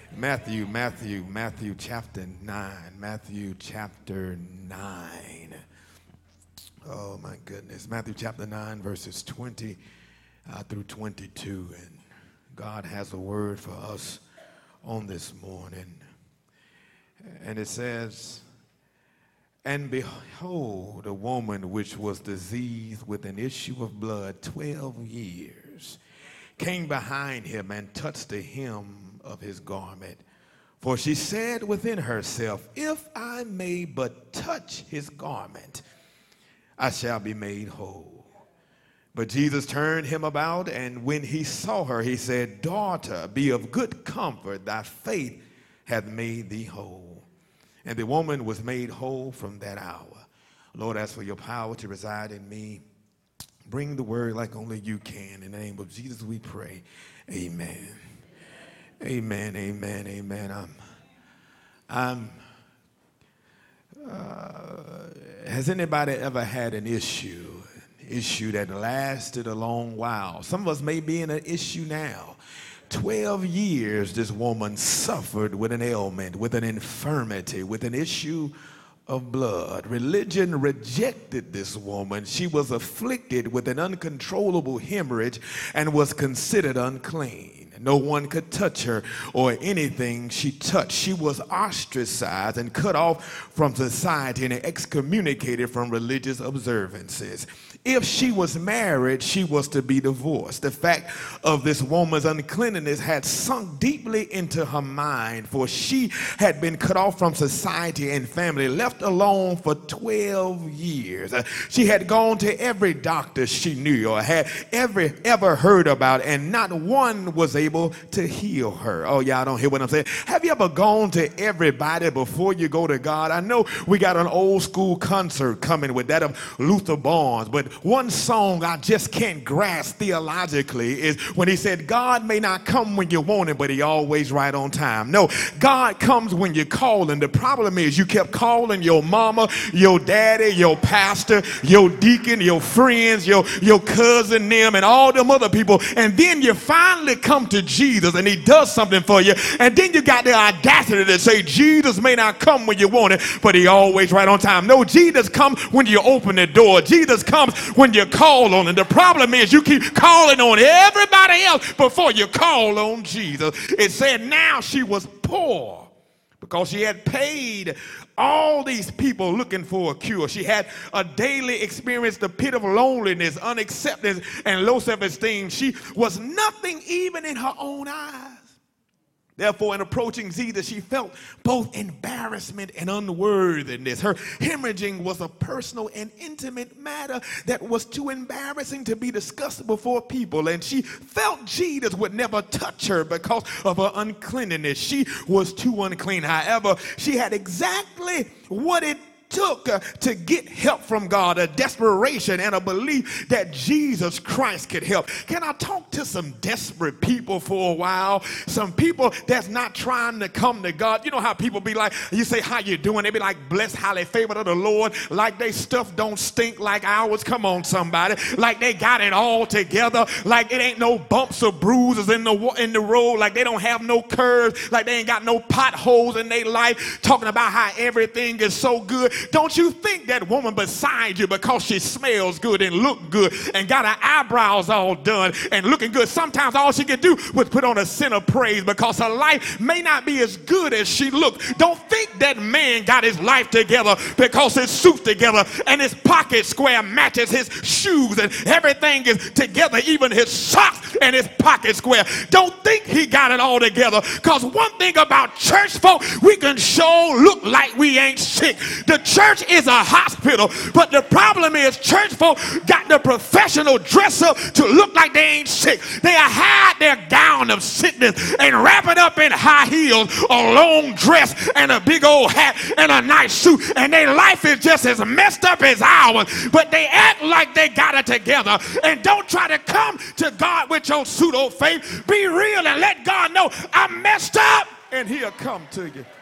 Matthew chapter 9. Matthew chapter 9. Oh my goodness. Matthew chapter 9 verses 20 through 22. And God has a word for us on this morning. And it says, "And behold, a woman which was diseased with an issue of blood 12 years came behind him and touched the hem of his garment. For she said within herself, If I may but touch his garment, I shall be made whole. But Jesus turned him about, and when he saw her, he said, Daughter, be of good comfort, thy faith hath made thee whole. And the woman was made whole from that hour." Lord, ask for your power to reside in me. Bring the word like only you can. In the name of Jesus we pray. Amen. Amen, amen, amen. Has anybody ever had an issue that lasted a long while? Some of us may be in an issue now. 12 years this woman suffered with an ailment, with an infirmity, with an issue of blood. Religion rejected this woman. She was afflicted with an uncontrollable hemorrhage and was considered unclean. No one could touch her or anything she touched. She was ostracized and cut off from society and excommunicated from religious observances. If she was married, she was to be divorced. The fact of this woman's uncleanness had sunk deeply into her mind, for she had been cut off from society and family, left alone for 12 years. She had gone to every doctor she knew or had ever heard about, and not one was able to heal her. Oh, y'all don't hear what I'm saying? Have you ever gone to everybody before you go to God? I know we got an old school concert coming with that of Luther Barnes, but one song I just can't grasp theologically is when he said, God may not come when you want him, but he always right on time. No, God comes when you call him. The problem is you kept calling your mama, your daddy, your pastor, your deacon, your friends, your cousin, them, and all them other people, and then you finally come to Jesus and he does something for you, and then you got the audacity to say Jesus may not come when you want it, but he always right on time. No, Jesus comes when you open the door. Jesus comes when you call on him. The problem is you keep calling on everybody else before you call on Jesus. It said now she was poor because she had paid all these people looking for a cure. She had a daily experience, the pit of loneliness, unacceptance, and low self-esteem. She was nothing even in her own eyes. Therefore, in approaching Jesus, she felt both embarrassment and unworthiness. Her hemorrhaging was a personal and intimate matter that was too embarrassing to be discussed before people. And she felt Jesus would never touch her because of her uncleanness. She was too unclean. However, she had exactly what it took to get help from God, a desperation and a belief that Jesus Christ could help. Can I talk to some desperate people for a while? Some people that's not trying to come to God. You know how people be like, you say, how you doing? They be like, blessed, highly favored of the Lord, like they stuff don't stink like ours. Come on, somebody. Like they got it all together, like it ain't no bumps or bruises in the road, like they don't have no curves, like they ain't got no potholes in their life, talking about how everything is so good. Don't you think that woman beside you, because she smells good and look good and got her eyebrows all done and looking good, sometimes all she could do was put on a sin of praise because her life may not be as good as she looked. Don't think that man got his life together because his suit's together and his pocket square matches his shoes and everything is together, even his socks and his pocket square. Don't think he got it all together, because one thing about church folk, we can sure look like we ain't sick. The church is a hospital, but the problem is church folk got the professional dress up to look like they ain't sick. They hide their gown of sickness and wrap it up in high heels, a long dress, and a big old hat, and a nice suit, and their life is just as messed up as ours, but they act like they got it together. And don't try to come to God with your pseudo faith. Be real and let God know I'm messed up, and he'll come to you.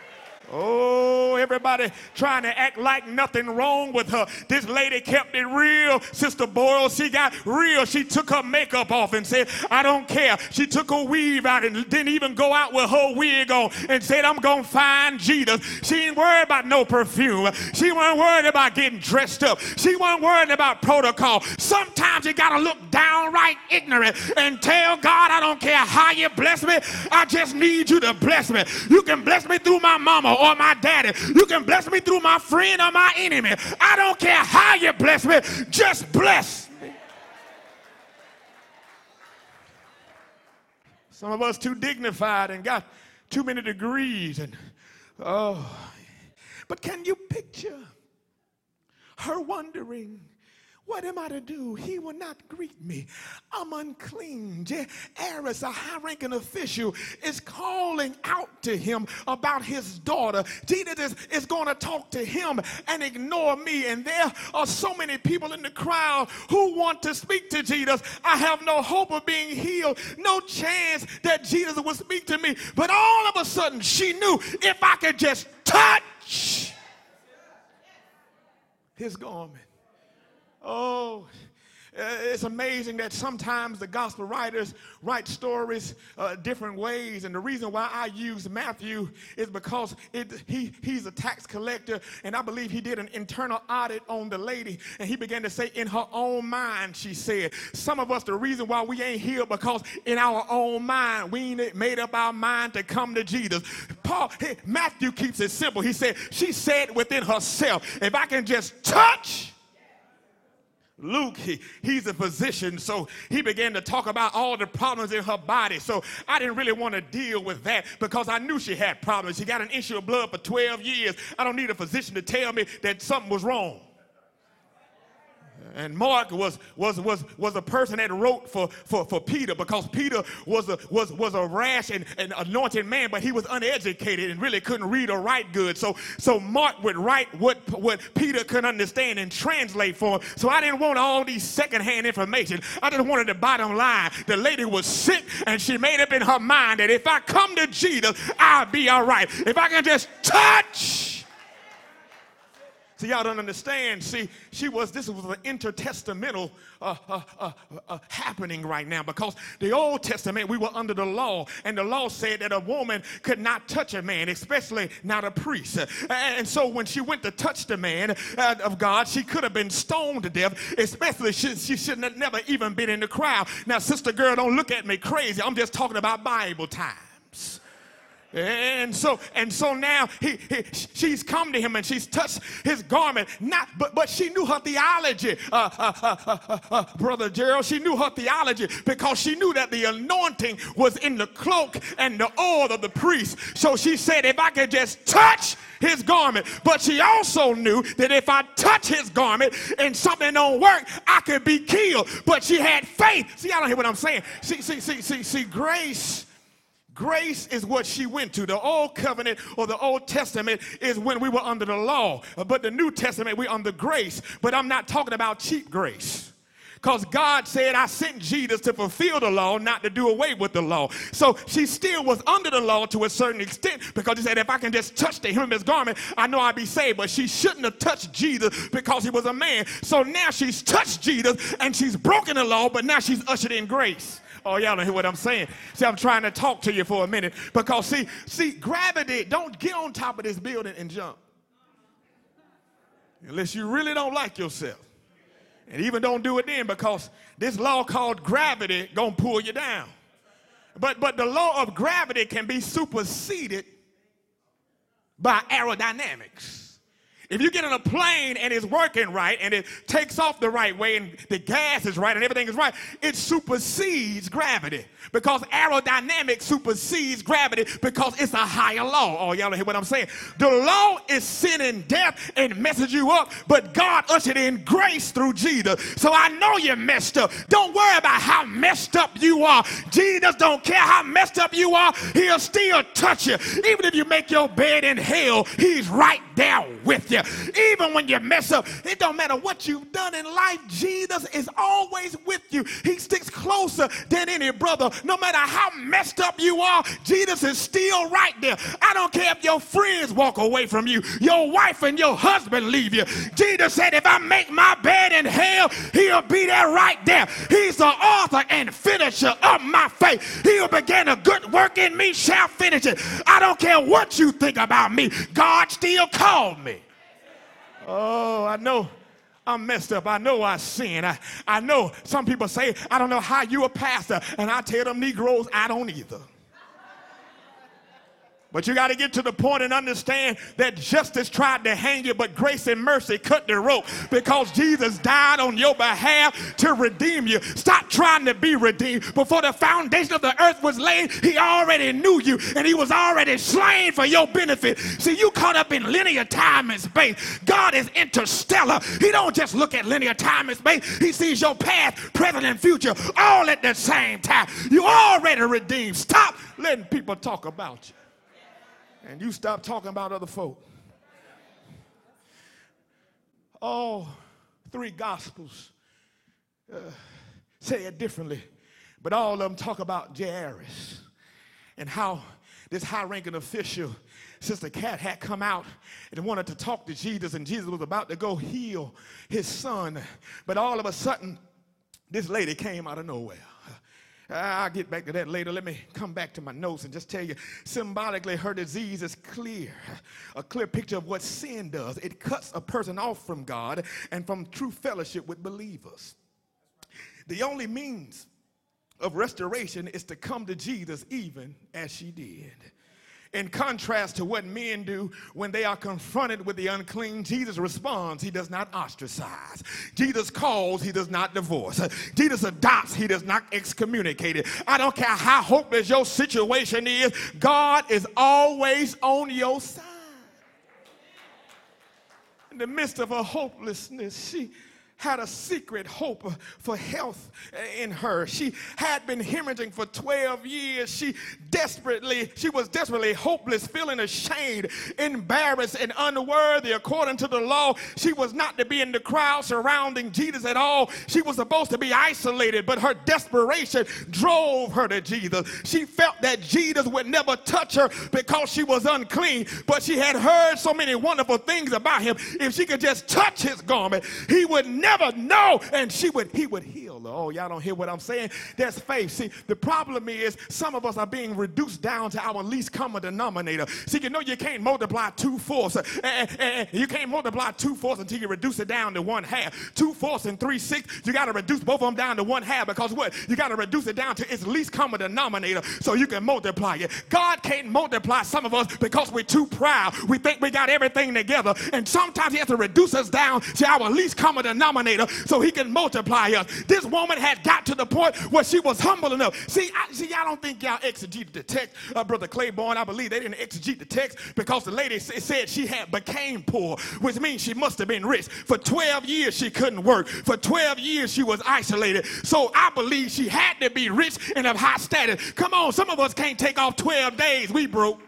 Oh, everybody trying to act like nothing wrong with her. This lady kept it real. Sister Boyle, she got real. She took her makeup off and said, I don't care. She took her weave out and didn't even go out with her wig on and said, I'm going to find Jesus. She ain't worried about no perfume. She wasn't worried about getting dressed up. She wasn't worried about protocol. Sometimes you got to look downright ignorant and tell God, I don't care how you bless me. I just need you to bless me. You can bless me through my mama or my daddy. You can bless me through my friend or my enemy. I don't care how you bless me. Just bless me. Some of us too dignified and got too many degrees and but can you picture her wondering, what am I to do? He will not greet me. I'm unclean. Jairus, a high-ranking official, is calling out to him about his daughter. Jesus is going to talk to him and ignore me. And there are so many people in the crowd who want to speak to Jesus. I have no hope of being healed, no chance that Jesus would speak to me. But all of a sudden, she knew if I could just touch his garment. Oh, it's amazing that sometimes the gospel writers write stories different ways. And the reason why I use Matthew is because he's a tax collector. And I believe he did an internal audit on the lady. And he began to say, in her own mind, she said. Some of us, the reason why we ain't healed because in our own mind, we ain't made up our mind to come to Jesus. Matthew keeps it simple. He said, she said within herself, if I can just touch Luke, he's a physician, so he began to talk about all the problems in her body. So I didn't really want to deal with that because I knew she had problems. She got an issue of blood for 12 years. I don't need a physician to tell me that something was wrong. And Mark was a person that wrote for Peter because Peter was a rash and anointed man, but he was uneducated and really couldn't read or write good. So Mark would write what Peter couldn't understand and translate for him. So I didn't want all these secondhand information. I just wanted the bottom line. The lady was sick and she made up in her mind that if I come to Jesus, I'll be all right. If I can just touch. See, y'all don't understand. See, this was an intertestamental happening right now because the Old Testament, we were under the law, and the law said that a woman could not touch a man, especially not a priest. And so when she went to touch the man of God, she could have been stoned to death, especially she shouldn't have never even been in the crowd. Now, sister girl, don't look at me crazy. I'm just talking about Bible times. And so now she's come to him and she's touched his garment. But she knew her theology, Brother Gerald. She knew her theology because she knew that the anointing was in the cloak and the oil of the priest. So she said, if I could just touch his garment. But she also knew that if I touch his garment and something don't work, I could be killed. But she had faith. See, I don't hear what I'm saying. See, Grace is what she went to. The Old Covenant or the Old Testament is when we were under the law. But the New Testament, we're under grace. But I'm not talking about cheap grace. Because God said, I sent Jesus to fulfill the law, not to do away with the law. So she still was under the law to a certain extent because he said, if I can just touch the hem of his garment, I know I'll be saved. But she shouldn't have touched Jesus because he was a man. So now she's touched Jesus and she's broken the law, but now she's ushered in grace. Oh, y'all don't hear what I'm saying. See, I'm trying to talk to you for a minute because see, gravity, don't get on top of this building and jump. Unless you really don't like yourself. And even don't do it then because this law called gravity gonna pull you down. But the law of gravity can be superseded by aerodynamics. If you get in a plane and it's working right and it takes off the right way and the gas is right and everything is right, it supersedes gravity because aerodynamics supersedes gravity because it's a higher law. Oh, y'all don't hear what I'm saying? The law is sin and death and messes you up, but God ushered in grace through Jesus. So I know you're messed up. Don't worry about how messed up you are. Jesus don't care how messed up you are. He'll still touch you. Even if you make your bed in hell, he's right there with you. you. Even when you mess up, it don't matter what you've done in life, Jesus is always with you. He sticks closer than any brother. No matter how messed up you are, Jesus is still right there. I don't care if your friends walk away from you, your wife and your husband leave you. Jesus said, if I make my bed in hell, he'll be there right there. He's the author and finisher of my faith. He'll begin a good work in me, shall finish it. I don't care what you think about me. God still called me. Oh, I know I'm messed up. I know I sin. I know some people say, I don't know how you a pastor. And I tell them Negroes, I don't either. But you got to get to the point and understand that justice tried to hang you, but grace and mercy cut the rope, because Jesus died on your behalf to redeem you. Stop trying to be redeemed. Before the foundation of the earth was laid, he already knew you, and he was already slain for your benefit. See, you caught up in linear time and space. God is interstellar. He don't just look at linear time and space. He sees your past, present, and future all at the same time. You already redeemed. Stop letting people talk about you. And you stop talking about other folk. All three gospels say it differently, but all of them talk about Jairus and how this high-ranking official, Sister Cat, had come out and wanted to talk to Jesus, and Jesus was about to go heal his son. But all of a sudden, this lady came out of nowhere. I'll get back to that later. Let me come back to my notes and just tell you, symbolically, her disease is clear. A clear picture of what sin does. It cuts a person off from God and from true fellowship with believers. The only means of restoration is to come to Jesus even as she did. In contrast to what men do when they are confronted with the unclean, Jesus responds. He does not ostracize. Jesus calls. He does not divorce. Jesus adopts. He does not excommunicate it. I don't care how hopeless your situation is. God is always on your side. In the midst of her hopelessness, she had a secret hope for health in her. She had been hemorrhaging for 12 years. She was desperately hopeless, feeling ashamed, embarrassed, and unworthy. According to the law, she was not to be in the crowd surrounding Jesus at all. She was supposed to be isolated, but her desperation drove her to Jesus. She felt that Jesus would never touch her because she was unclean, but she had heard so many wonderful things about him. If she could just touch his garment, he would never know, and he would heal her. Oh, y'all don't hear what I'm saying? There's faith. See, the problem is some of us are being reduced down to our least common denominator. See, you know you can't multiply 2 fourths. You can't multiply 2 fourths until you reduce it down to 1/2. 2 fourths and 3/6. You got to reduce both of them down to 1/2, because what? You got to reduce it down to its least common denominator so you can multiply it. God can't multiply some of us because we're too proud. We think we got everything together, and sometimes he has to reduce us down to our least common denominator so he can multiply us. This woman had got to the point where she was humble enough. See, I don't think y'all exegeted the text. Brother Claiborne, I believe they didn't exegete the text because the lady said she had became poor, which means she must have been rich. For 12 years she couldn't work. For 12 years she was isolated. So I believe she had to be rich and of high status. Come on, some of us can't take off 12 days. We broke.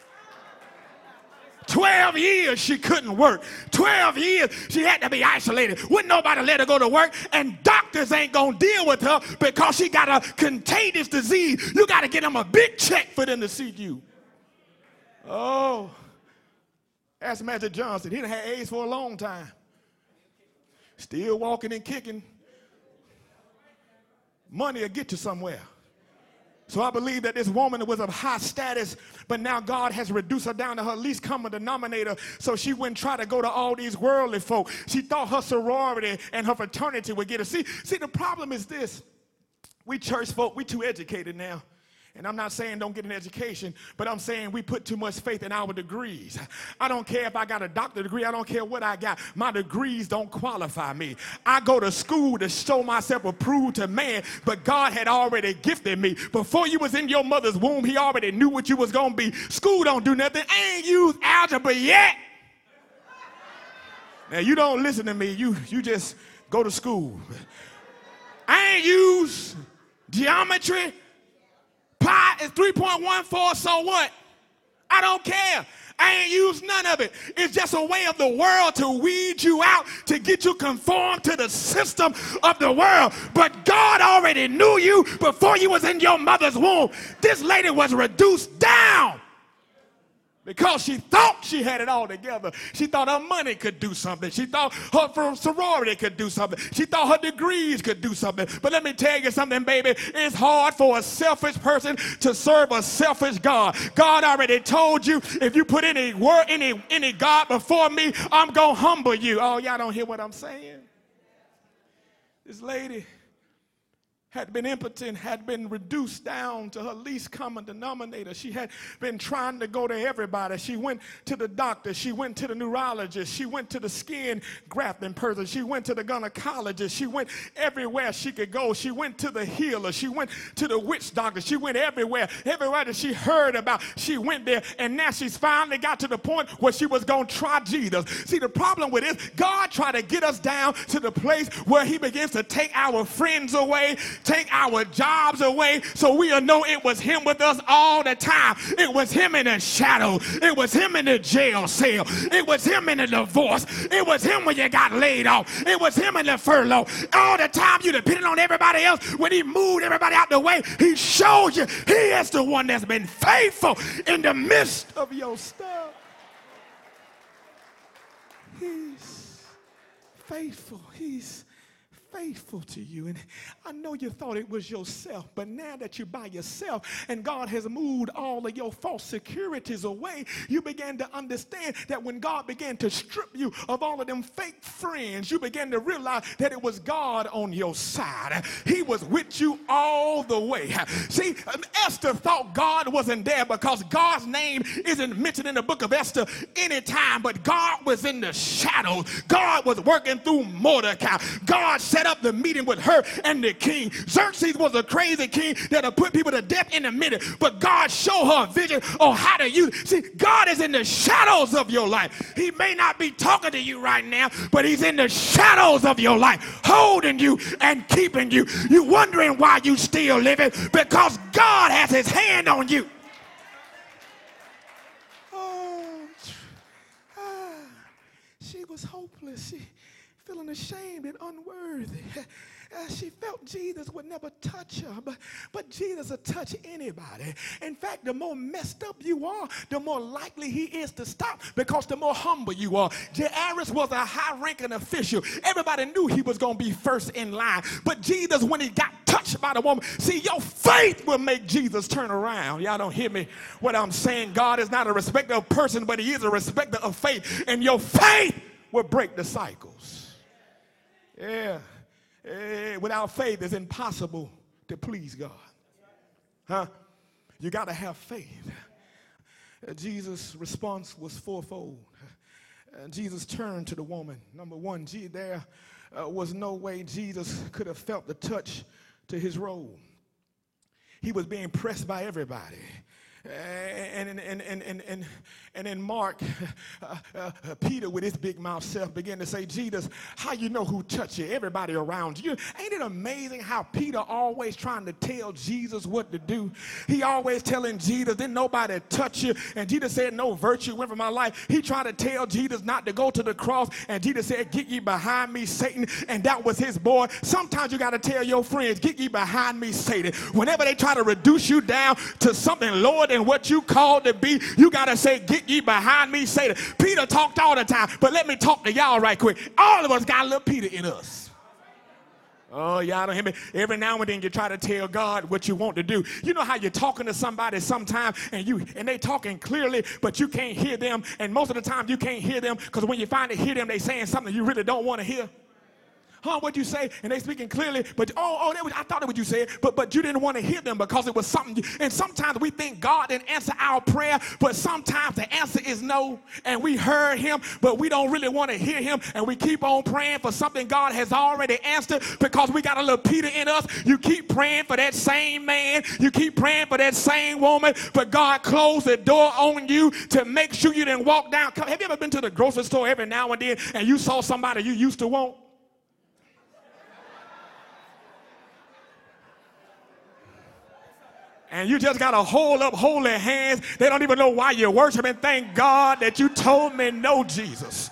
12 years she couldn't work. 12 years she had to be isolated. Wouldn't nobody let her go to work, and doctors ain't gonna deal with her because she got a contagious disease. You got to get them a big check for them to see you. Oh, ask Magic Johnson. He done had AIDS for a long time. Still walking and kicking. Money will get you somewhere. So I believe that this woman was of high status, but now God has reduced her down to her least common denominator, so she wouldn't try to go to all these worldly folk. She thought her sorority and her fraternity would get her. See, the problem is this. We church folk, we too educated now. And I'm not saying don't get an education, but I'm saying we put too much faith in our degrees. I don't care if I got a doctorate degree. I don't care what I got. My degrees don't qualify me. I go to school to show myself approved to man, but God had already gifted me. Before you was in your mother's womb, he already knew what you was going to be. School don't do nothing. I ain't used algebra yet. Now, you don't listen to me. You just go to school. I ain't used geometry. Pi is 3.14, so what? I don't care. I ain't used none of it. It's just a way of the world to weed you out, to get you conformed to the system of the world. But God already knew you before you was in your mother's womb. This lady was reduced down because she thought she had it all together. She thought her money could do something. She thought her sorority could do something. She thought her degrees could do something. But let me tell you something, baby. It's hard for a selfish person to serve a selfish God. God already told you, if you put any word, any God before me, I'm going to humble you. Oh, y'all don't hear what I'm saying? This lady had been impotent, had been reduced down to her least common denominator. She had been trying to go to everybody. She went to the doctor. She went to the neurologist. She went to the skin grafting person. She went to the gynecologist. She went everywhere she could go. She went to the healer. She went to the witch doctor. She went everywhere. Everywhere that she heard about, she went there. And now she's finally got to the point where she was going to try Jesus. See, the problem with this, God tried to get us down to the place where he begins to take our friends away, take our jobs away, so we'll know it was him with us all the time. It was him in the shadow. It was him in the jail cell. It was him in the divorce. It was him when you got laid off. It was him in the furlough. All the time you depended on everybody else. When he moved everybody out the way, he showed you he is the one that's been faithful in the midst of your stuff. He's faithful. He's faithful to you. And I know you thought it was yourself, but now that you're by yourself and God has moved all of your false securities away, you began to understand that when God began to strip you of all of them fake friends, you began to realize that it was God on your side. He was with you all the way. See, Esther thought God wasn't there because God's name isn't mentioned in the book of Esther anytime, but God was in the shadows. God was working through Mordecai. God set up the meeting with her and the king. Xerxes was a crazy king that'll put people to death in a minute, but God showed her a vision on how to use it. See, God is in the shadows of your life. He may not be talking to you right now, but he's in the shadows of your life, holding you and keeping you. You're wondering why you still living, because God has his hand on you. She was hopeless. She feeling ashamed and unworthy. She felt Jesus would never touch her, but Jesus will touch anybody. In fact, the more messed up you are, the more likely he is to stop, because the more humble you are. Jairus was a high-ranking official. Everybody knew he was going to be first in line. But Jesus, when he got touched by the woman, see, your faith will make Jesus turn around. Y'all don't hear me what I'm saying. God is not a respecter of person, but he is a respecter of faith. And your faith will break the cycles. Yeah. Without faith, it's impossible to please God. Huh? You got to have faith. Jesus' response was fourfold. Jesus turned to the woman. Number one, there was no way Jesus could have felt the touch to his robe. He was being pressed by everybody. And in Mark, Peter with his big mouth self began to say, Jesus, how you know who touched you? Everybody around you. Ain't it amazing how Peter always trying to tell Jesus what to do? He always telling Jesus, didn't nobody touch you? And Jesus said, no virtue went from my life. He tried to tell Jesus not to go to the cross, and Jesus said, get ye behind me, Satan. And that was his boy. Sometimes you got to tell your friends, get ye behind me, Satan. Whenever they try to reduce you down to something lower than what you called to be, you got to say, get ye behind me, Satan. Peter talked all the time, but let me talk to y'all right quick. All of us got a little Peter in us. Oh, y'all don't hear me? Every now and then you try to tell God what you want to do. You know how you're talking to somebody sometimes and they talking clearly, but you can't hear them. And most of the time you can't hear them because when you finally hear them, they saying something you really don't want to hear. Huh, what'd you say? And they speaking clearly, but I thought it was you said, but you didn't want to hear them because it was something. And sometimes we think God didn't answer our prayer, but sometimes the answer is no. And we heard him, but we don't really want to hear him. And we keep on praying for something God has already answered because we got a little Peter in us. You keep praying for that same man. You keep praying for that same woman, but God closed the door on you to make sure you didn't walk down. Have you ever been to the grocery store every now and then and you saw somebody you used to want? And you just got to hold up holy hands. They don't even know why you're worshiping. Thank God that you told me no, Jesus.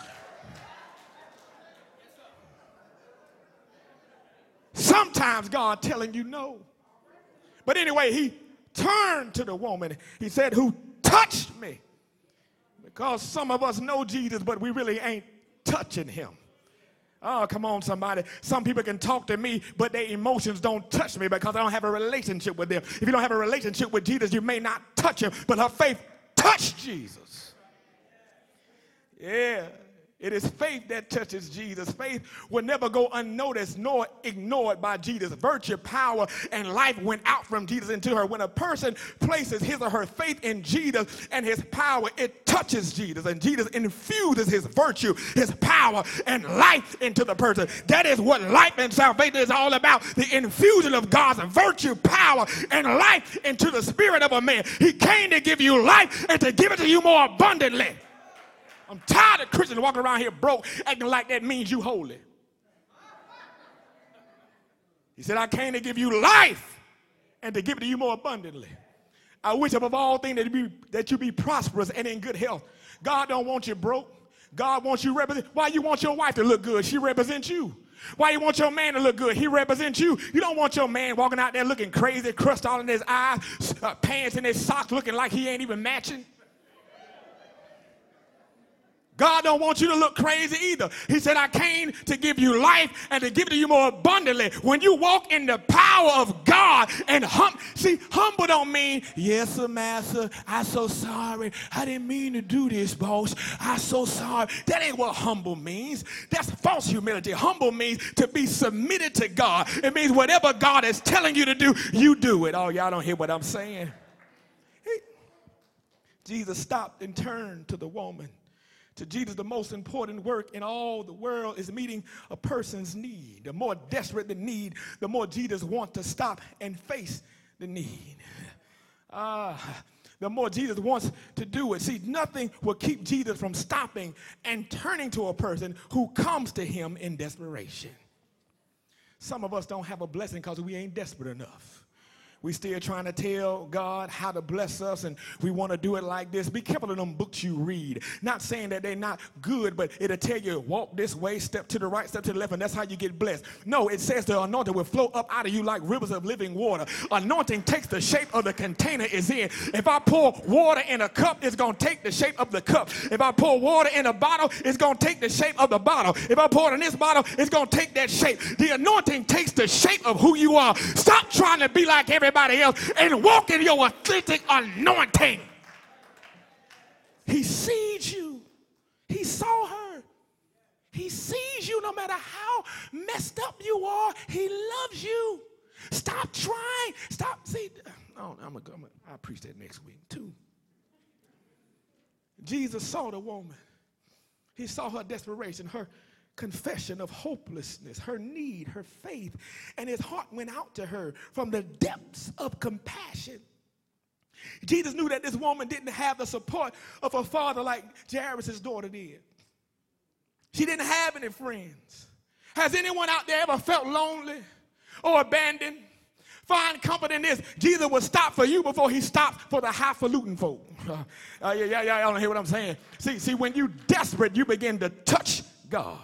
Sometimes God telling you no. But anyway, he turned to the woman. He said, who touched me? Because some of us know Jesus, but we really ain't touching him. Oh, come on, somebody. Some people can talk to me, but their emotions don't touch me because I don't have a relationship with them. If you don't have a relationship with Jesus, you may not touch him, but her faith touched Jesus. Yeah. It is faith that touches Jesus. Faith will never go unnoticed nor ignored by Jesus. Virtue, power, and life went out from Jesus into her. When a person places his or her faith in Jesus and his power, it touches Jesus. And Jesus infuses his virtue, his power, and life into the person. That is what life and salvation is all about. The infusion of God's virtue, power, and life into the spirit of a man. He came to give you life and to give it to you more abundantly. I'm tired of Christians walking around here broke, acting like that means you holy. He said, I came to give you life and to give it to you more abundantly. I wish above all things that you be prosperous and in good health. God don't want you broke. God wants you represent. Why you want your wife to look good? She represents you. Why you want your man to look good? He represents you. You don't want your man walking out there looking crazy, crust all in his eyes, pants in his socks looking like he ain't even matching. God don't want you to look crazy either. He said, I came to give you life and to give it to you more abundantly. When you walk in the power of God and humble don't mean, yes, sir, master, I'm so sorry. I didn't mean to do this, boss. I'm so sorry. That ain't what humble means. That's false humility. Humble means to be submitted to God. It means whatever God is telling you to do, you do it. Oh, y'all don't hear what I'm saying. Jesus stopped and turned to the woman. To Jesus, the most important work in all the world is meeting a person's need. The more desperate the need, the more Jesus wants to stop and face the need. The more Jesus wants to do it. See, nothing will keep Jesus from stopping and turning to a person who comes to him in desperation. Some of us don't have a blessing because we ain't desperate enough. We still trying to tell God how to bless us, and we want to do it like this. Be careful of them books you read. Not saying that they're not good, but it'll tell you, walk this way, step to the right, step to the left, and that's how you get blessed. No, it says the anointing will flow up out of you like rivers of living water. Anointing takes the shape of the container it's in. If I pour water in a cup, it's going to take the shape of the cup. If I pour water in a bottle, it's going to take the shape of the bottle. If I pour it in this bottle, it's going to take that shape. The anointing takes the shape of who you are. Stop trying to be like everybody else and walk in your authentic anointing. He sees you. He saw her. He sees you no matter how messed up you are. He loves you. Stop trying. Stop. See, I'll preach that next week too. Jesus saw the woman. He saw her desperation, her confession of hopelessness, her need, her faith, and his heart went out to her from the depths of compassion. Jesus knew that this woman didn't have the support of her father like Jairus' daughter did. She didn't have any friends. Has anyone out there ever felt lonely or abandoned? Find comfort in this. Jesus will stop for you before he stops for the highfalutin folk. Y'all don't hear what I'm saying. See, when you're desperate, you begin to touch God.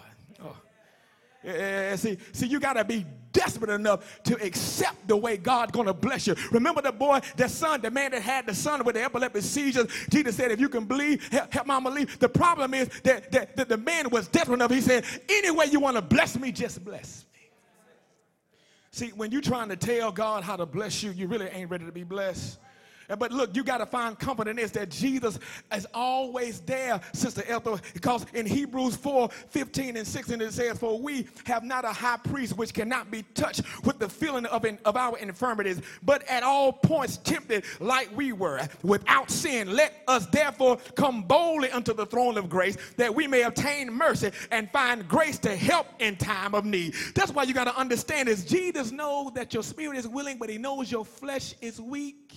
See, you got to be desperate enough to accept the way God's going to bless you. Remember the boy, that son, the man that had the son with the epileptic seizures? Jesus said, if you can believe, help mama believe. The problem is that the man was desperate enough. He said, any way you want to bless me, just bless me. See, when you're trying to tell God how to bless you, you really ain't ready to be blessed. But look, you got to find comfort in this, that Jesus is always there, Sister Ethel, because in Hebrews 4:15 and 16 it says, for we have not a high priest which cannot be touched with the feeling of our infirmities, but at all points tempted like we were, without sin. Let us therefore come boldly unto the throne of grace, that we may obtain mercy and find grace to help in time of need. That's why you got to understand is Jesus knows that your spirit is willing, but he knows your flesh is weak.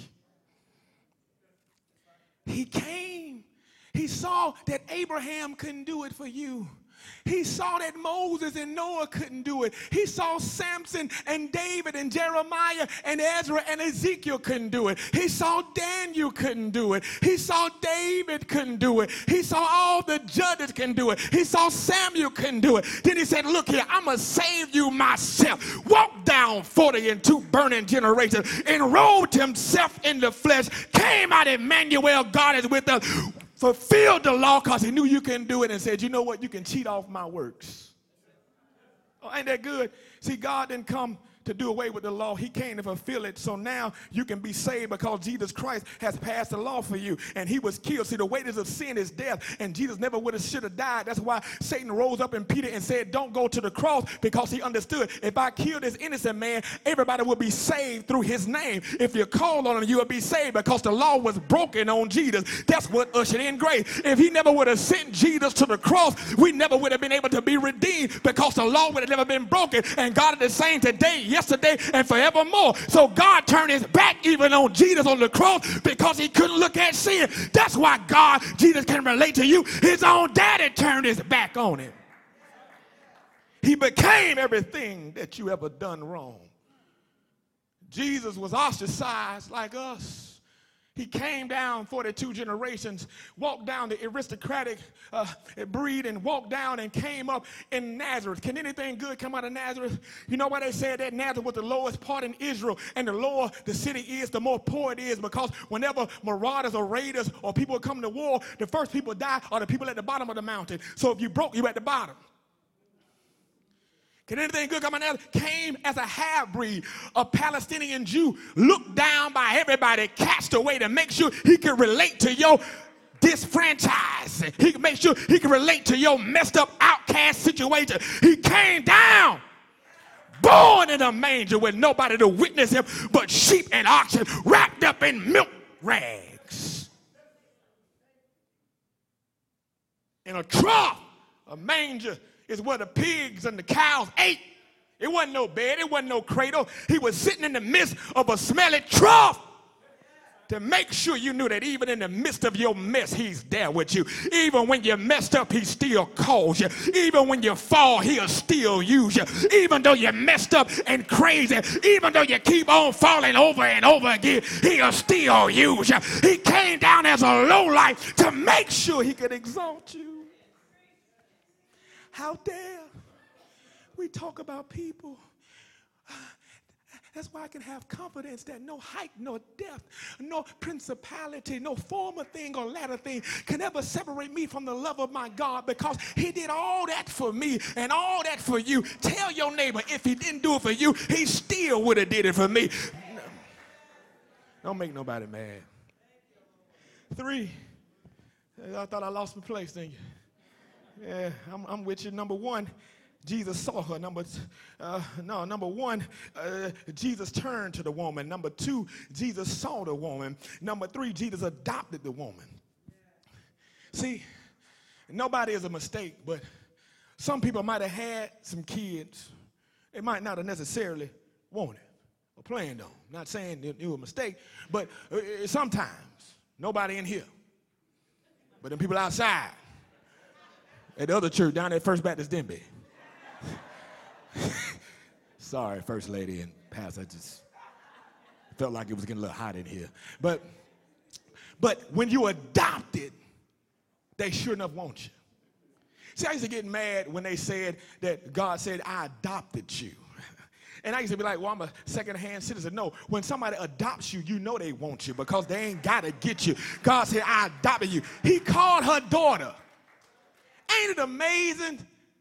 He came. He saw that Abraham couldn't do it for you. He saw that Moses and Noah couldn't do it. He saw Samson and David and Jeremiah and Ezra and Ezekiel couldn't do it. He saw Daniel couldn't do it. He saw David couldn't do it. He saw all the judges couldn't do it. He saw Samuel couldn't do it. Then he said, look here, I'm going to save you myself. Walked down 40 and 2 burning generations, enrolled himself in the flesh, came out Emmanuel, God is with us, fulfilled the law because he knew you couldn't do it, and said, you know what, you can cheat off my works. Oh, ain't that good? See, God didn't come to do away with the law. He came to fulfill it. So now you can be saved because Jesus Christ has passed the law for you, and he was killed. See, the wages of sin is death, and Jesus never would have should have died. That's why Satan rose up in Peter and said, don't go to the cross, because he understood if I kill this innocent man, everybody will be saved through his name. If you call on him, you will be saved, because the law was broken on Jesus. That's what ushered in grace. If he never would have sent Jesus to the cross, we never would have been able to be redeemed, because the law would have never been broken. And God is the same today, yesterday, and forevermore. So God turned his back even on Jesus on the cross because he couldn't look at sin. That's why God, Jesus, can relate to you. His own daddy turned his back on him. He became everything that you ever done wrong. Jesus was ostracized like us. He came down 42 generations, walked down the aristocratic breed, and walked down and came up in Nazareth. Can anything good come out of Nazareth? You know why they said that Nazareth was the lowest part in Israel, and the lower the city is, the more poor it is, because whenever marauders or raiders or people come to war, the first people die are the people at the bottom of the mountain. So if you broke, you at the bottom. Can anything good come out of that? Came as a half-breed, a Palestinian Jew, looked down by everybody, cast away to make sure he could relate to your disfranchised. He could make sure he could relate to your messed up outcast situation. He came down, born in a manger with nobody to witness him but sheep and oxen, wrapped up in milk rags. In a trough, a manger is where the pigs and the cows ate. It wasn't no bed, it wasn't no cradle. He was sitting in the midst of a smelly trough to make sure you knew that even in the midst of your mess, he's there with you. Even when you're messed up, he still calls you. Even when you fall, he'll still use you. Even though you're messed up and crazy, even though you keep on falling over and over again, he'll still use you. He came down as a lowlife to make sure he could exalt you. How dare we talk about people? That's why I can have confidence that no height, no depth, no principality, no former thing or latter thing can ever separate me from the love of my God, because he did all that for me and all that for you. Tell your neighbor, if he didn't do it for you, he still would have did it for me. Don't make nobody mad. 3, I thought I lost my place, didn't you? Yeah, I'm with you. Number 1, Jesus saw her. Number 1, Jesus turned to the woman. Number 2, Jesus saw the woman. Number 3, Jesus adopted the woman. See, nobody is a mistake, but some people might have had some kids. They might not have necessarily wanted or planned on. Not saying it was a mistake, but sometimes, nobody in here, but them people outside. At the other church down at First Baptist Denby. Sorry, First Lady and Pastor, I just felt like it was getting a little hot in here. But when you adopted, they sure enough want you. See, I used to get mad when they said that God said, I adopted you. And I used to be like, well, I'm a second-hand citizen. No, when somebody adopts you, you know they want you, because they ain't got to get you. God said, I adopted you. He called her daughter. Ain't it amazing,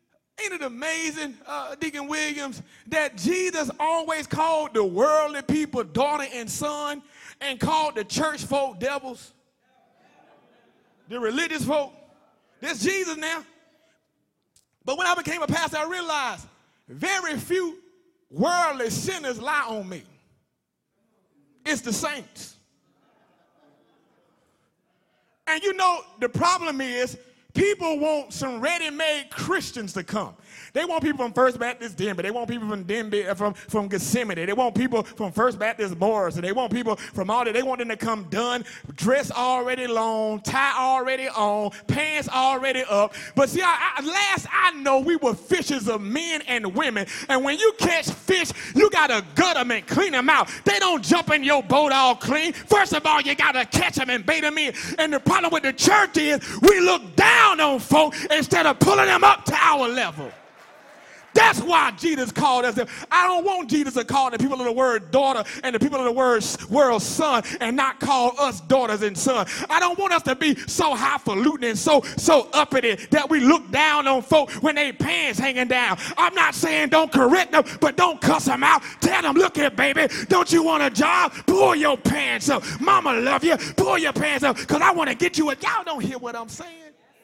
Deacon Williams, that Jesus always called the worldly people daughter and son, and called the church folk devils? The religious folk. This Jesus now. But when I became a pastor, I realized very few worldly sinners lie on me. It's the saints. And you know, the problem is, People want some ready-made Christians to come. They want people from First Baptist Denver. They want people from Denver, from Gethsemane. They want people from First Baptist Morrison. They want people from all that. They want them to come done, dress already long, tie already on, pants already up. But see, last I know, we were fishers of men and women. And when you catch fish, you got to gut them and clean them out. They don't jump in your boat all clean. First of all, you got to catch them and bait them in. And the problem with the church is we look down on folk instead of pulling them up to our level. That's why Jesus called us. I don't want Jesus to call the people of the word daughter and the people of the world son and not call us daughters and sons. I don't want us to be so highfalutin and so uppity that we look down on folk when they pants hanging down. I'm not saying don't correct them, but don't cuss them out. Tell them, look here, baby, don't you want a job? Pull your pants up. Mama love you. Pull your pants up because I want to get you a... Y'all don't hear what I'm saying.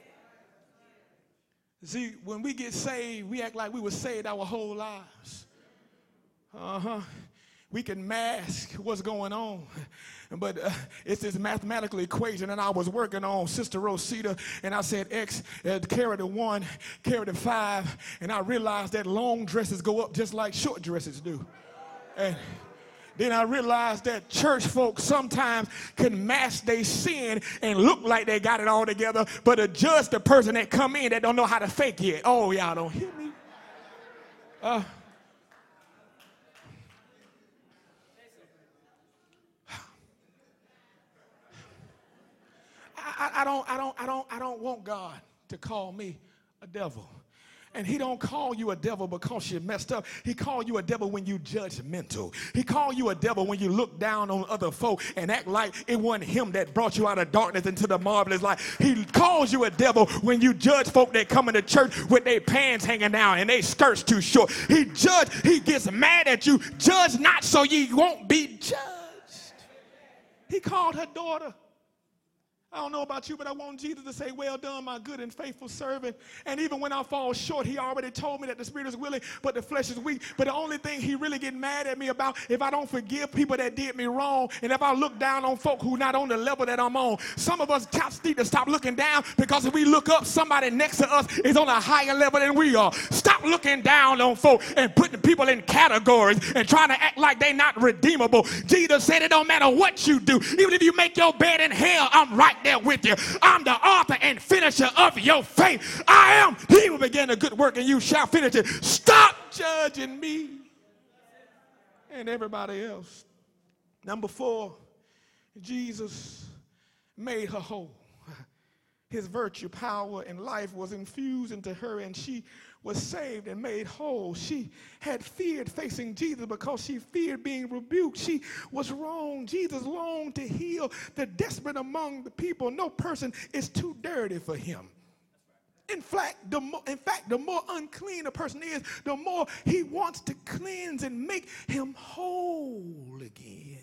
See, when we get saved, we act like we were saved our whole lives. We can mask what's going on. But it's this mathematical equation, and I was working on Sister Rosita, and I said X carry the 1, carry the 5, and I realized that long dresses go up just like short dresses do. And then I realized that church folks sometimes can mask their sin and look like they got it all together, but adjust the person that come in that don't know how to fake it. Oh, y'all don't hear me? I don't want God to call me a devil. And he don't call you a devil because you messed up. He called you a devil when you judgmental. He called you a devil when you look down on other folk and act like it wasn't him that brought you out of darkness into the marvelous light. He calls you a devil when you judge folk that come into church with their pants hanging down and their skirts too short. He gets mad at you. Judge not so ye won't be judged. He called her daughter. I don't know about you, but I want Jesus to say, well done, my good and faithful servant. And even when I fall short, he already told me that the spirit is willing, but the flesh is weak. But the only thing he really get mad at me about, if I don't forgive people that did me wrong, and if I look down on folk who not on the level that I'm on. Some of us need to stop looking down, because if we look up, somebody next to us is on a higher level than we are. Stop looking down on folk and putting people in categories and trying to act like they're not redeemable. Jesus said it don't matter what you do. Even if you make your bed in hell, I'm right there with you. I'm the author and finisher of your faith. I am. He will begin a good work and you shall finish it. Stop judging me and everybody else. Number 4, Jesus made her whole. His virtue, power, and life was infused into her, and she was saved and made whole. She had feared facing Jesus because she feared being rebuked. She was wrong. Jesus longed to heal the desperate among the people. No person is too dirty for him. In fact, the more unclean a person is, the more he wants to cleanse and make him whole again.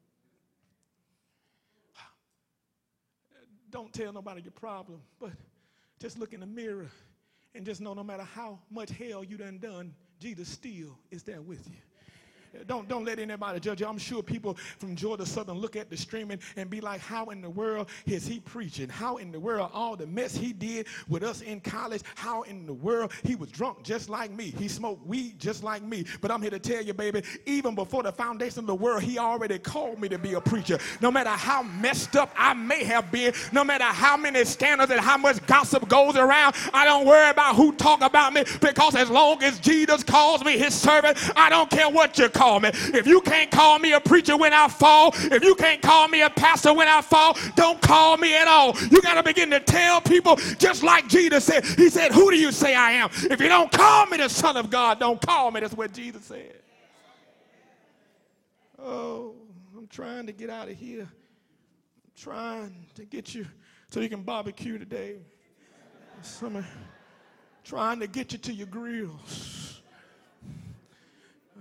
Don't tell nobody your problem, but just look in the mirror and just know no matter how much hell you done, Jesus still is there with you. Don't let anybody judge you. I'm sure people from Georgia Southern look at the streaming and be like, how in the world is he preaching? How in the world all the mess he did with us in college? How in the world he was drunk just like me? He smoked weed just like me. But I'm here to tell you, baby, even before the foundation of the world, he already called me to be a preacher. No matter how messed up I may have been, no matter how many scandals and how much gossip goes around, I don't worry about who talk about me, because as long as Jesus calls me his servant, I don't care what you call me. If you can't call me a preacher when I fall, if you can't call me a pastor when I fall, don't call me at all. You got to begin to tell people just like Jesus said. He said, who do you say I am? If you don't call me the Son of God, don't call me. That's what Jesus said. Oh, I'm trying to get out of here. I'm trying to get you so you can barbecue today. Trying to get you to your grills.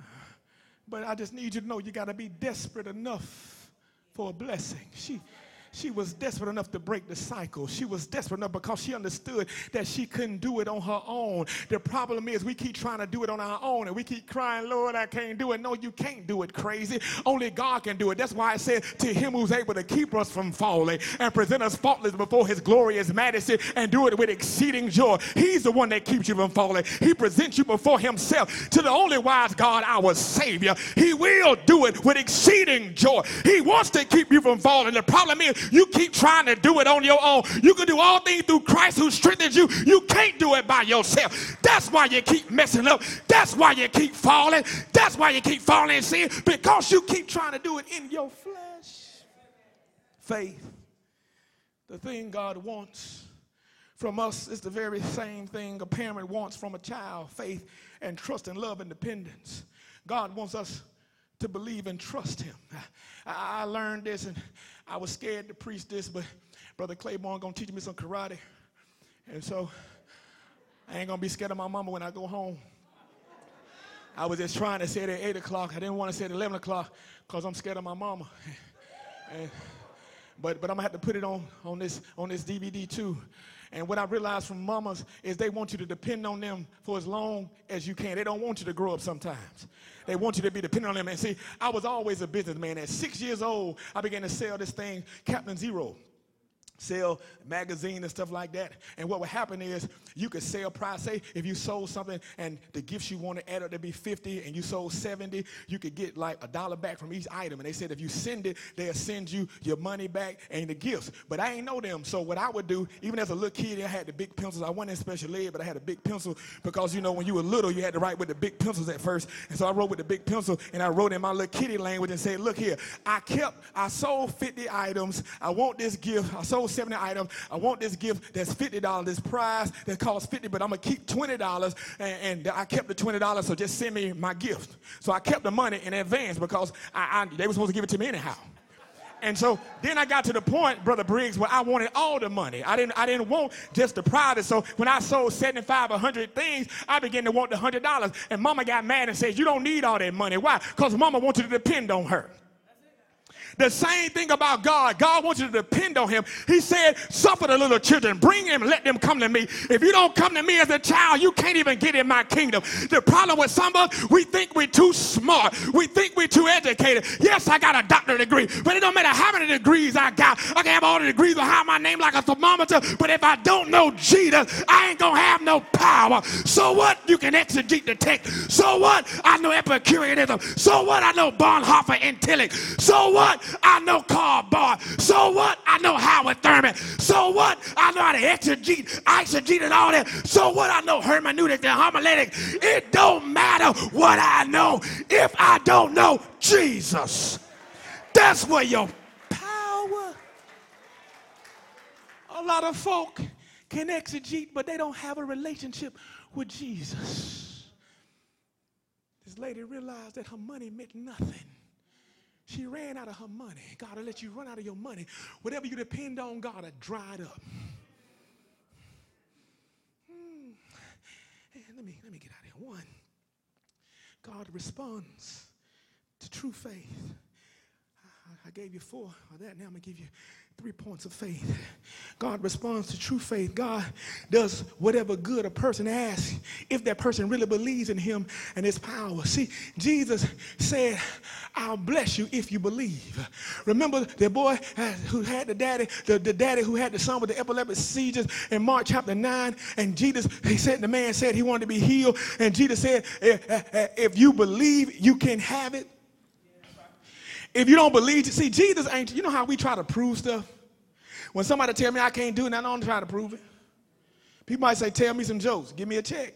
But I just need you to know you got to be desperate enough for a blessing. She was desperate enough to break the cycle. She was desperate enough because she understood that she couldn't do it on her own. The problem is we keep trying to do it on our own, and we keep crying, Lord, I can't do it. No, you can't do it, crazy. Only God can do it. That's why I said, to him who's able to keep us from falling and present us faultless before his glorious majesty and do it with exceeding joy. He's the one that keeps you from falling. He presents you before himself. To the only wise God, our Savior, he will do it with exceeding joy. He wants to keep you from falling. The problem is you keep trying to do it on your own. You can do all things through Christ who strengthens you. You can't do it by yourself. That's why you keep messing up. That's why you keep falling. That's why you keep falling in sin, because you keep trying to do it in your flesh. Faith, the thing God wants from us, is the very same thing a parent wants from a child. Faith and trust and love and dependence. God wants us to believe and trust him. I learned this, and I was scared to preach this, but Brother Claiborne going to teach me some karate. And so I ain't going to be scared of my mama when I go home. I was just trying to say it at 8 o'clock. I didn't want to say it at 11 o'clock because I'm scared of my mama. But I'm going to have to put it on this DVD too. And what I realized from mamas is they want you to depend on them for as long as you can. They don't want you to grow up sometimes. They want you to be dependent on them. And see, I was always a businessman. At 6 years old, I began to sell this thing, Captain Zero. Sell magazine and stuff like that. And what would happen is you could sell price. Say if you sold something and the gifts you wanted added to be 50 and you sold 70, you could get like $1 back from each item. And they said if you send it, they'll send you your money back and the gifts. But I ain't know them. So what I would do, even as a little kid, I had the big pencils. I wasn't in special ed, but I had a big pencil because, you know, when you were little, you had to write with the big pencils at first. And so I wrote with the big pencil, and I wrote in my little kitty language and said, look here, I sold 50 items. I want this gift. I sold 70 items. I want this gift that's $50, this prize that costs $50, but I'm going to keep $20, and I kept the $20, so just send me my gift. So I kept the money in advance because they were supposed to give it to me anyhow. And so then I got to the point, Brother Briggs, where I wanted all the money. I didn't want just the prize. So when I sold 75, 100 things, I began to want the $100. And Mama got mad and said, you don't need all that money. Why? Because Mama wants you to depend on her. The same thing about God. God wants you to depend on him. He said, suffer the little children. Bring them, let them come to me. If you don't come to me as a child, you can't even get in my kingdom. The problem with some of us, we think we're too smart. We think we're too educated. Yes, I got a doctorate degree, but it don't matter how many degrees I got. I can have all the degrees behind my name like a thermometer, but if I don't know Jesus, I ain't going to have no power. So what? You can exegete the text. So what? I know Epicureanism. So what? I know Bonhoeffer intellect. So what? I know Karl Barth. So what? I know Howard Thurman. So what? I know how to exegete and all that. So what? I know hermeneutics and homiletics. It don't matter what I know if I don't know Jesus. That's where your power. A lot of folk can exegete, but they don't have a relationship with Jesus. This lady realized that her money meant nothing. She ran out of her money. God will let you run out of your money. Whatever you depend on, God will dry it up. Let me get out of here. One, God responds to true faith. I gave you 4 of that. Now I'm going to give you 3 points of faith. God responds to true faith. God does whatever good a person asks if that person really believes in him and his power. See, Jesus said, I'll bless you if you believe. Remember the boy who had the daddy who had the son with the epileptic seizures in Mark chapter 9, and the man said he wanted to be healed, and Jesus said, if you believe, you can have it. If you don't believe, see, Jesus ain't, you know how we try to prove stuff? When somebody tell me I can't do it, I don't try to prove it. People might say, tell me some jokes, give me a check.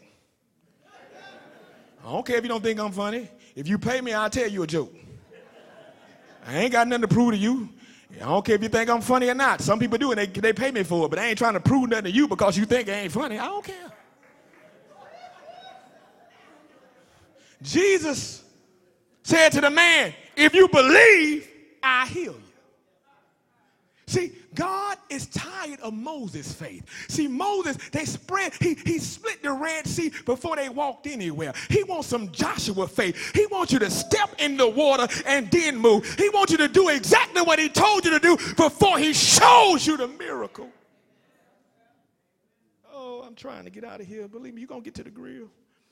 I don't care if you don't think I'm funny. If you pay me, I'll tell you a joke. I ain't got nothing to prove to you. I don't care if you think I'm funny or not. Some people do, and they pay me for it, but I ain't trying to prove nothing to you because you think it ain't funny. I don't care. Jesus said to the man, if you believe, I heal you. See, God is tired of Moses' faith. See, Moses, he split the Red Sea before they walked anywhere. He wants some Joshua faith. He wants you to step in the water and then move. He wants you to do exactly what he told you to do before he shows you the miracle. Oh, I'm trying to get out of here. Believe me, you're going to get to the grill.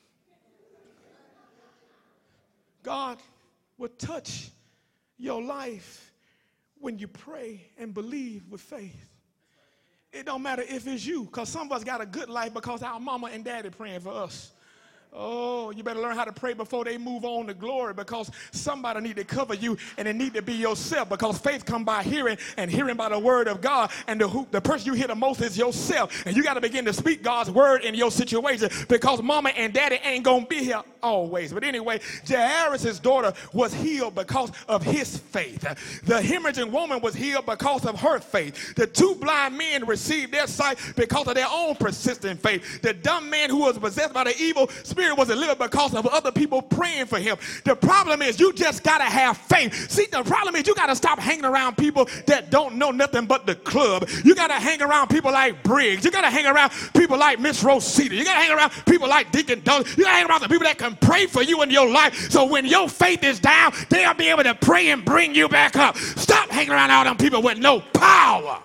God will touch your life when you pray and believe with faith. It don't matter if it's you, because some of us got a good life because our mama and daddy praying for us. Oh, you better learn how to pray before they move on to glory, because somebody need to cover you, and it need to be yourself, because faith come by hearing, and hearing by the word of God, and the person you hear the most is yourself, and you got to begin to speak God's word in your situation, because mama and daddy ain't gonna be here always. But anyway, Jairus' daughter was healed because of his faith. The hemorrhaging woman was healed because of her faith. The two blind men received their sight because of their own persistent faith. The dumb man who was possessed by the evil spirit was delivered because of other people praying for him. The problem is you just got to have faith. See, the problem is you got to stop hanging around people that don't know nothing but the club. You got to hang around people like Briggs. You got to hang around people like Miss Rosita. You got to hang around people like Deacon Douglas. You got to hang around the people that can pray for you in your life, so when your faith is down, they'll be able to pray and bring you back up. Stop hanging around all them people with no power.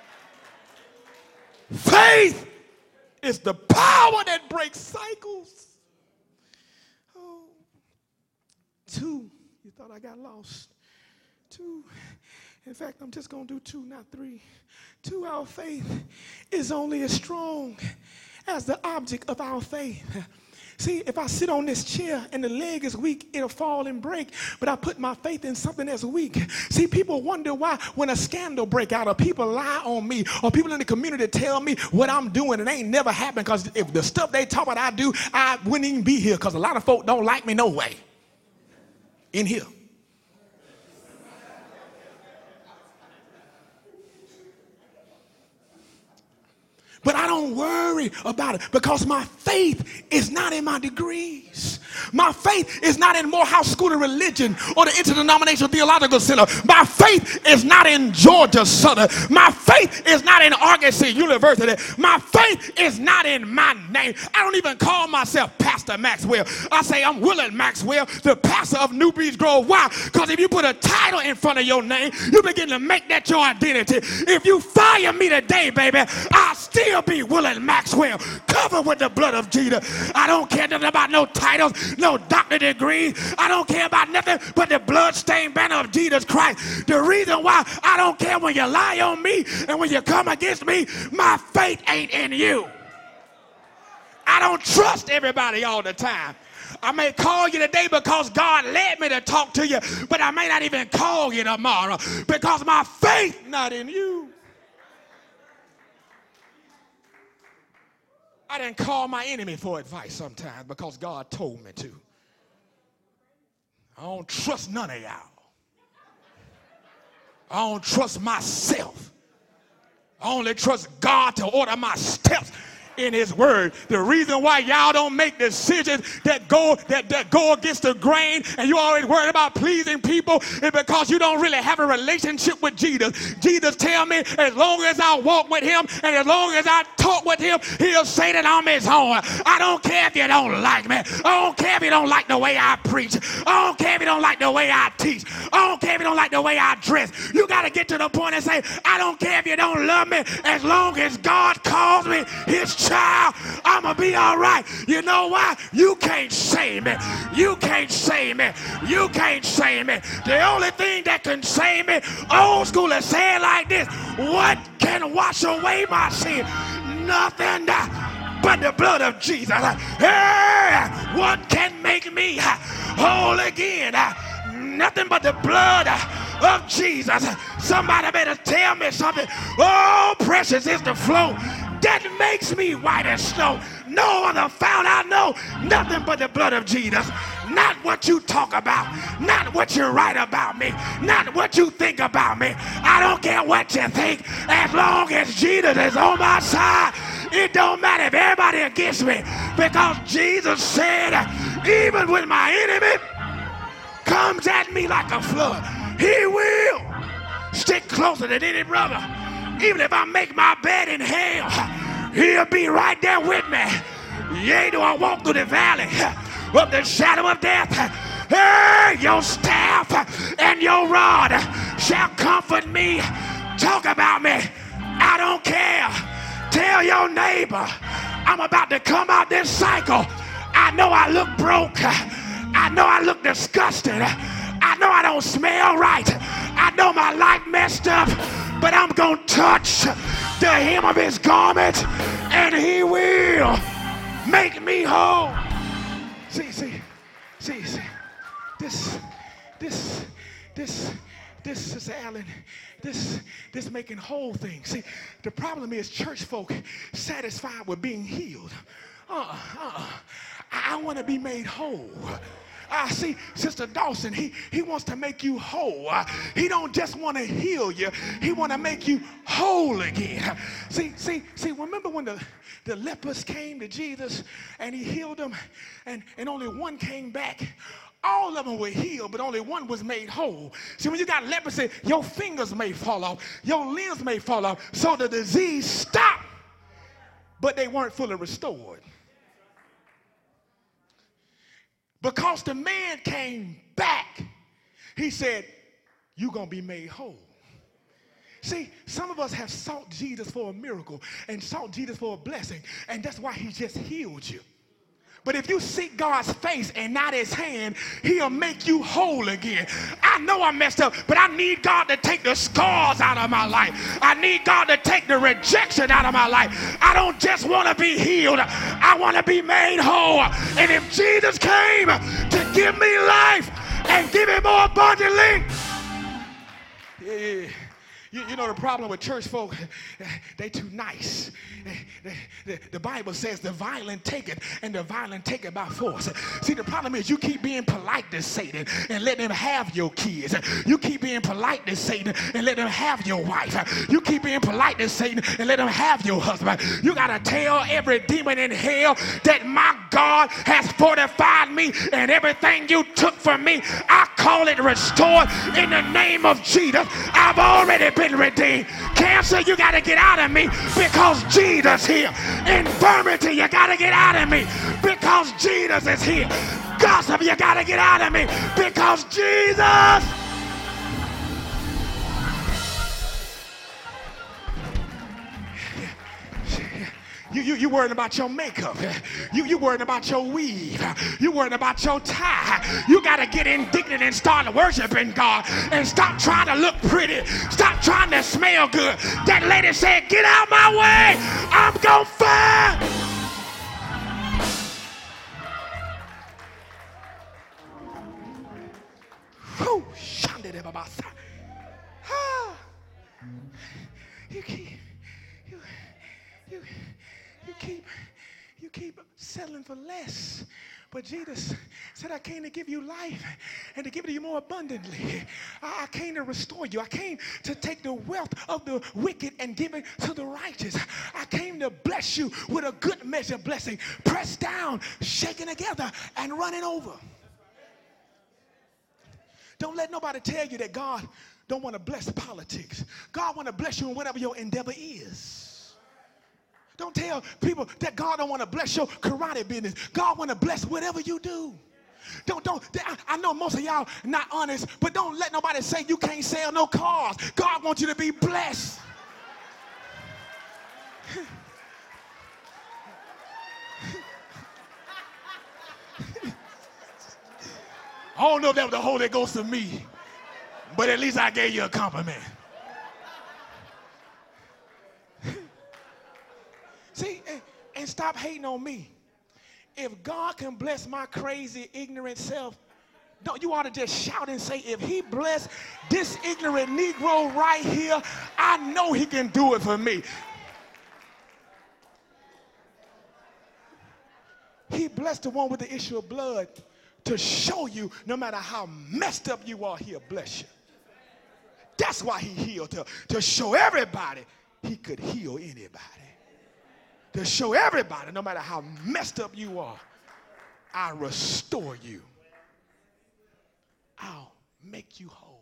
Faith is the power that breaks cycles. Oh, 2. You thought I got lost. 2. In fact, I'm just going to do 2, not 3. 2, our faith is only as strong as the object of our faith. See, if I sit on this chair and the leg is weak, it'll fall and break. But I put my faith in something that's weak. See, people wonder why when a scandal break out, or people lie on me, or people in the community tell me what I'm doing, it ain't never happened, because if the stuff they talk about I do, I wouldn't even be here, because a lot of folk don't like me no way. In here. But I don't worry about it, because my faith is not in my degrees. My faith is not in Morehouse School of Religion or the Interdenominational Theological Center. My faith is not in Georgia Southern. My faith is not in Argosy University. My faith is not in my name. I don't even call myself Pastor Maxwell. I say I'm Willard Maxwell, the pastor of New Breeze Grove. Why? Because if you put a title in front of your name, you begin to make that your identity. If you fire me today, baby, I'll still be Willard Maxwell, covered with the blood of Jesus. I don't care nothing about no titles, no doctorate degree. I don't care about nothing but the blood-stained banner of Jesus Christ. The reason why I don't care when you lie on me and when you come against me, my faith ain't in you. I don't trust everybody all the time. I may call you today because God led me to talk to you, but I may not even call you tomorrow because my faith not in you. I didn't call my enemy for advice sometimes because God told me to. I don't trust none of y'all. I don't trust myself. I only trust God to order my steps in his word. The reason why y'all don't make decisions that go against the grain, and you always worried about pleasing people, is because you don't really have a relationship with Jesus. Jesus tell me, as long as I walk with him and as long as I talk with him, he'll say that I'm his own. I don't care if you don't like me. I don't care if you don't like the way I preach. I don't care if you don't like the way I teach. I don't care if you don't like the way I dress. You got to get to the point and say, I don't care if you don't love me, as long as God calls me his child, I'm going to be all right. You know why? You can't save me. You can't save me. You can't save me. The only thing that can save me, old school is saying like this: what can wash away my sin? Nothing but the blood of Jesus. Hey, what can make me whole again? Nothing but the blood of Jesus. Somebody better tell me something. Oh, precious is the flow that makes me white as snow. No other fount I know, nothing but the blood of Jesus. Not what you talk about, not what you write about me, not what you think about me. I don't care what you think, as long as Jesus is on my side. It don't matter if everybody against me, because Jesus said, even when my enemy comes at me like a flood, he will stick closer than any brother. Even if I make my bed in hell, he'll be right there with me. Yea, do I walk through the valley of the shadow of death, hey, your staff and your rod shall comfort me. Talk about me. I don't care. Tell your neighbor I'm about to come out this cycle. I know I look broke. I know I look disgusted. I know I don't smell right. I know my life messed up, but I'm going to touch the hem of his garment and he will make me whole. See, this Sister Allen, this making whole thing. See, the problem is church folk satisfied with being healed. I want to be made whole. See, Sister Dawson, he wants to make you whole. He don't just want to heal you. He want to make you whole again. See, remember when the lepers came to Jesus and he healed them and only one came back? All of them were healed, but only one was made whole. See, when you got leprosy, your fingers may fall off, your limbs may fall off, so the disease stopped, but they weren't fully restored. Because the man came back, he said, you're going to be made whole. See, some of us have sought Jesus for a miracle and sought Jesus for a blessing, and that's why he just healed you. But if you seek God's face and not his hand, he'll make you whole again. I know I messed up, but I need God to take the scars out of my life. I need God to take the rejection out of my life. I don't just want to be healed. I want to be made whole. And if Jesus came to give me life and give it more abundantly, you know the problem with church folk, they too nice. The Bible says the violent take it and the violent take it by force. See, the problem is you keep being polite to Satan and let him have your kids. You keep being polite to Satan and let him have your wife. You keep being polite to Satan and let him have your husband. You got to tell every demon in hell that my God has fortified me and everything you took from me, I call it restored in the name of Jesus. I've already been redeemed. Cancer, you got to get out of me because Jesus here. Infirmity, you got to get out of me because Jesus is here. Gossip, you got to get out of me because Jesus. You worried about your makeup. You worried about your weave. You worried about your tie. You got to get indignant and start worshiping God and stop trying to look pretty. Stop trying to smell good. That lady said, get out my way. I'm going to fight. Whew. You keep settling for less. But Jesus said, I came to give you life and to give it to you more abundantly. I came to restore you. I came to take the wealth of the wicked and give it to the righteous. I came to bless you with a good measure blessing, pressed down, shaken together, and running over. Don't let nobody tell you that God don't want to bless politics. God want to bless you in whatever your endeavor is. Don't tell people that God don't want to bless your karate business. God want to bless whatever you do. I know most of y'all not honest, but don't let nobody say you can't sell no cars. God wants you to be blessed. I don't know if that was the Holy Ghost of me, but at least I gave you a compliment. See, and stop hating on me. If God can bless my crazy, ignorant self, don't you ought to just shout and say, if he blessed this ignorant Negro right here, I know he can do it for me. He blessed the one with the issue of blood to show you no matter how messed up you are, he'll bless you. That's why he healed, to show everybody he could heal anybody. To show everybody, no matter how messed up you are, I'll restore you. I'll make you whole.